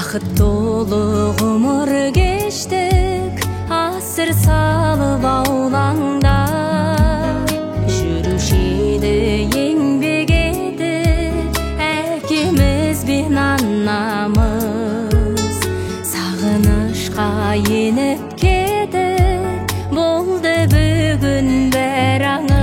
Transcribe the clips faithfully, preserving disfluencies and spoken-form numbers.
бақыт толы ғұмыр кештік, асыр салып аулаңда. Жүруші еңбек етіп, әкеміз бен анамыз. Сағынышқа еніп кетіп, болды бүгін бәр аңыз.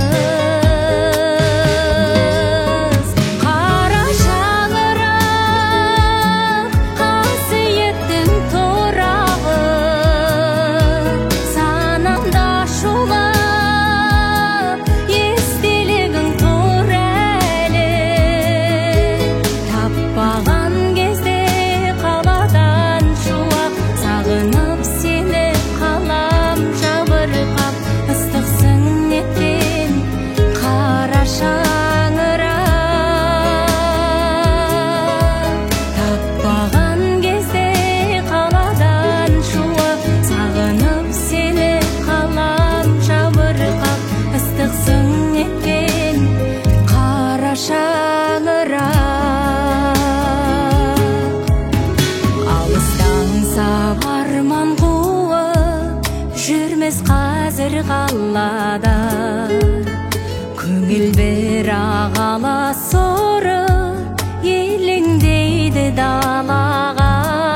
Арман қуып жүрмес қазір қалада, көңіл бір ағала соры елеңдейді далаға.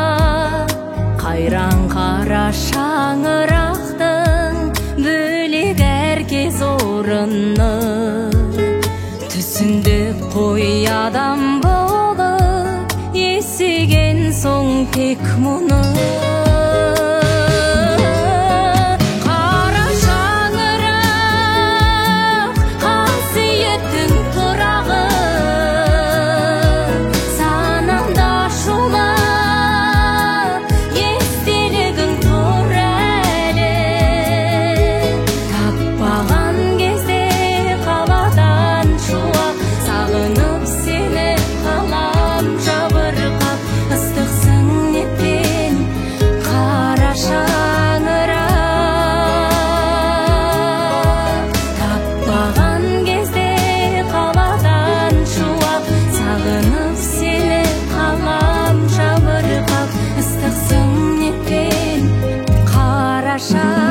Қайран қара шаңырақтың бөлек әркез орыны, түсіндік қой адам болып есеген соң тек мұны. Ыстықсың неткен қара шаңырақ.